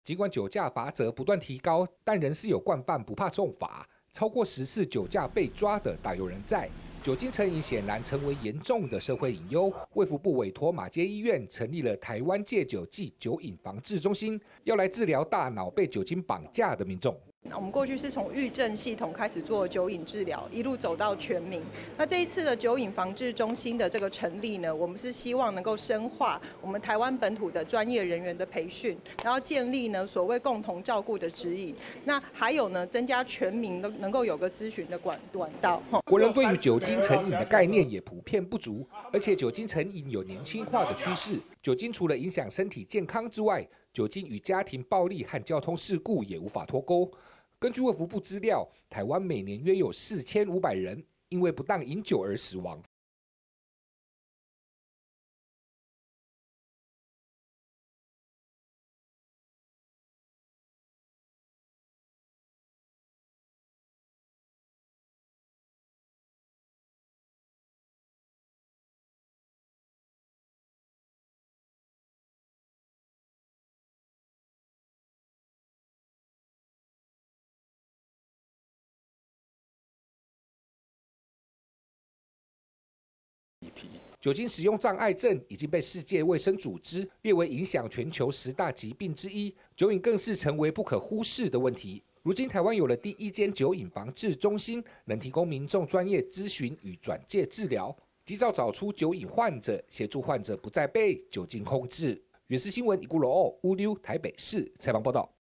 尽管酒驾罚则不断提高，但仍是有惯犯不怕重罚，超过10次酒驾被抓的大有人在。酒精成瘾显然成为严重的社会隐忧，卫福部委托马偕医院成立了台湾戒酒暨酒瘾防治中心，要来治疗大脑被酒精绑架的民众。 我们过去是从预症系统开始做酒瘾治疗，一路走到全民。那这一次的酒瘾防治中心的这个成立呢，我们是希望能够深化我们台湾本土的专业人员的培训，然后建立呢所谓共同照顾的指引。那还有呢，增加全民能够有个咨询的管道。 国人对于酒精成瘾的概念也普遍不足，而且酒精成瘾有年轻化的趋势。酒精除了影响身体健康之外，酒精与家庭暴力和交通事故也无法脱钩。根据卫福部资料，台湾每年约有4500人因为不当饮酒而死亡。酒精使用障碍症已经被世界卫生组织列为影响全球10大疾病之一，酒瘾更是成为不可忽视的问题。如今台湾有了第一间酒瘾防治中心，能提供民众专业咨询与转介治疗，及早找出酒瘾患者，协助患者不再被酒精控制。原视新闻一顾罗欧乌溜台北市采访报道。